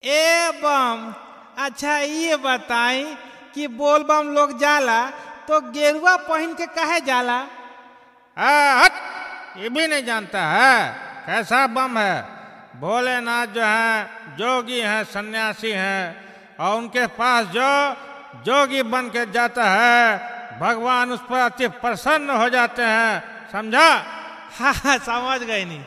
ए बम, अच्छा ये बताई कि बोल बम लोग जाला तो गेरुआ पहन के काहे जाला? हट, ये भी नहीं जानता है कैसा बम है। भोलेनाथ जो है जोगी हैं, सन्यासी हैं, और उनके पास जो जोगी बन के जाता है भगवान उस पर अति प्रसन्न हो जाते हैं, समझा? हाँ समझ गए नहीं।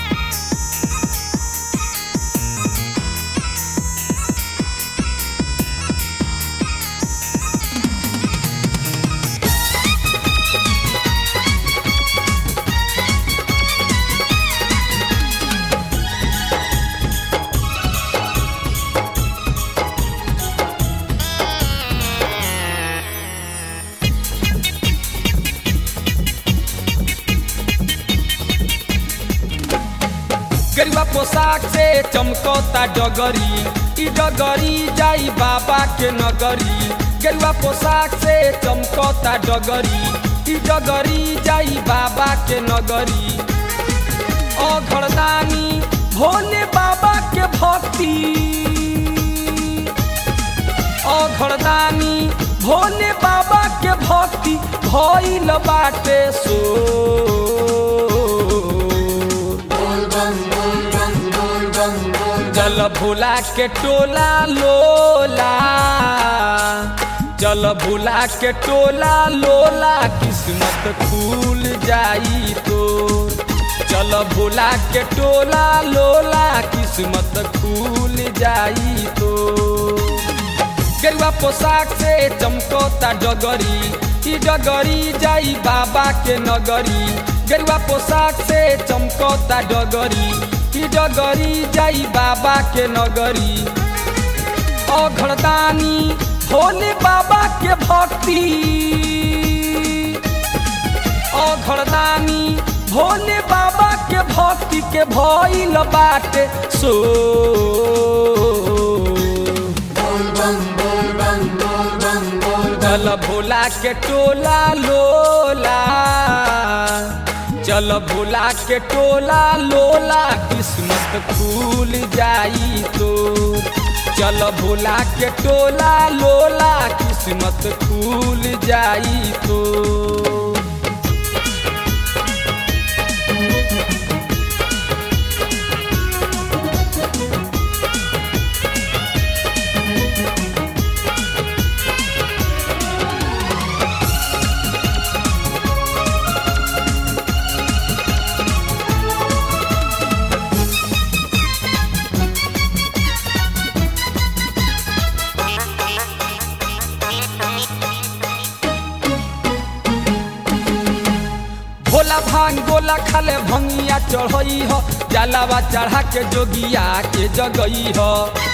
गेरुआ पोशाक से चमकता डगरी, ई डगरी जाई बाबा के नगरी। गेरुआ पोशाक से चमकता डगरी, ई डगरी जाई बाबा के नगरी। अघरदानी भोले बाबा के भक्ति, अघरदानी भोले बाबा के भक्ति भइल बाटे सो। चल भोला के टोला लोला, चल भोला के टोला लोला, किस्मत खुल जाई तो। चल भोला के टोला लोला, किस्मत खुल जाई तो। गेरुआ पोशाक से चमकता डगरी, ई डगरी जाई बाबा के नगरी। गेरुआ पोशाक से चमकता डगरी, ई डगरी जाई बाबा के नगरी। अघरदानी भोले बाबा के भक्ति, अघरदानी भोले बाबा के भक्ति के भइल बाटे सो। चल भोला के टोला लोला, चल भोला के टोला लोला, किस्मत खुल जाई तो। चल भोला के टोला लोला, किस्मत खुल जाई तो। भोला भांग गोला खाले भंगिया चढ़ई हो, जलावा चढ़ा के जोगिया के जगई हो।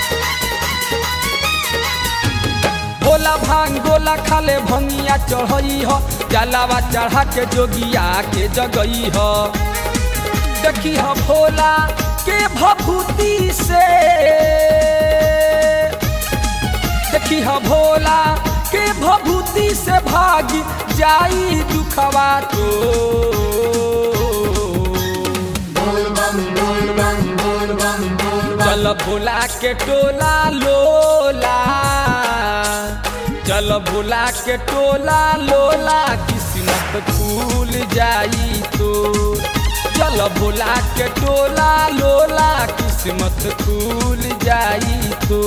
भोला भांग गोला खाले भंगिया चढ़ई हो, जलावा चढ़ा के जोगिया के जगई हो। देखी हो भोला के भभूति से, देखी हो भोला के भभूति से भागी जाई दुखवा तो। चल भोला के टोला लोला, चल भोला के टोला लोला, किस्मत खुल जाई तो। चल भोला के टोला लोला, किस्मत खुल जाई तो।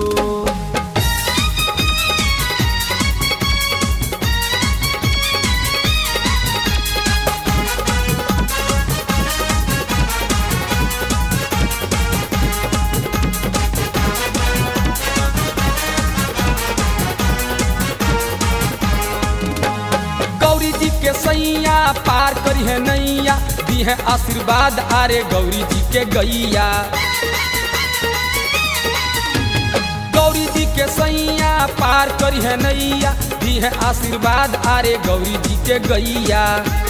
के सैया पार करी है नैया, दी है आशीर्वाद आरे गौरी जी के गैया। गौरी जी के सैया पार करी है नैया, दी है आशीर्वाद आरे गौरी जी के गैया।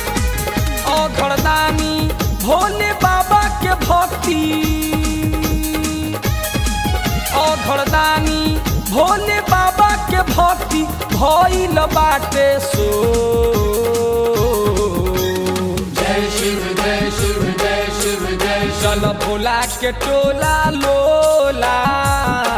अघरदानी भोले बाबा के भक्ति, अघरदानी भोले बाबा के भक्ति भइल बाटे सो। जय शिव जय शिव जय शिव जय। चल भोला के टोला लोला,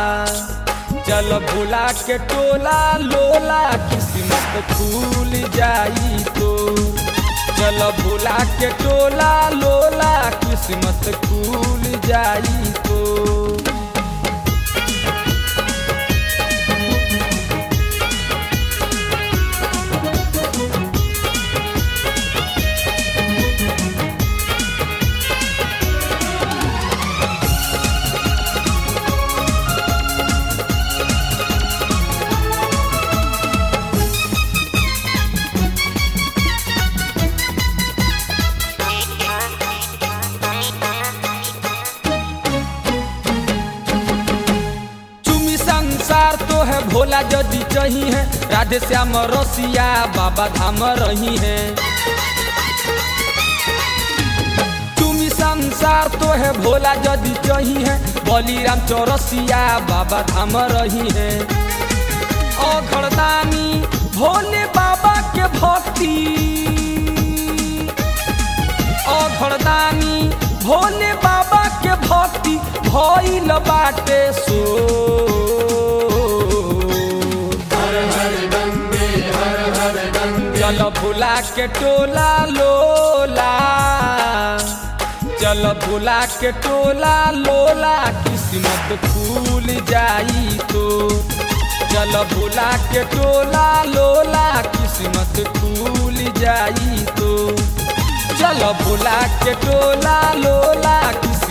भोला के टोला लोला किस्मत खुल जाई तो। चल भोला के टोला लोला किस्मत खुल जाई तो। भोला जदि चाही है राधे श्याम रसिया बाबा धाम रही है। तुमी संसार तो है भोला जदि चाही है बलिराम चौरसिया बाबा धाम रही है। अघरदानी भोले बाबा के भक्ति अघरदानी भोले बाबा के भक्ति भइल बाटे सो। चल भोला के टोला लोला चल भोला के टोला लोला किस्मत खुल जाई तो। चल भोला के टोला लोला किस्मत खुल जाई तो। चल भोला के टोला लोला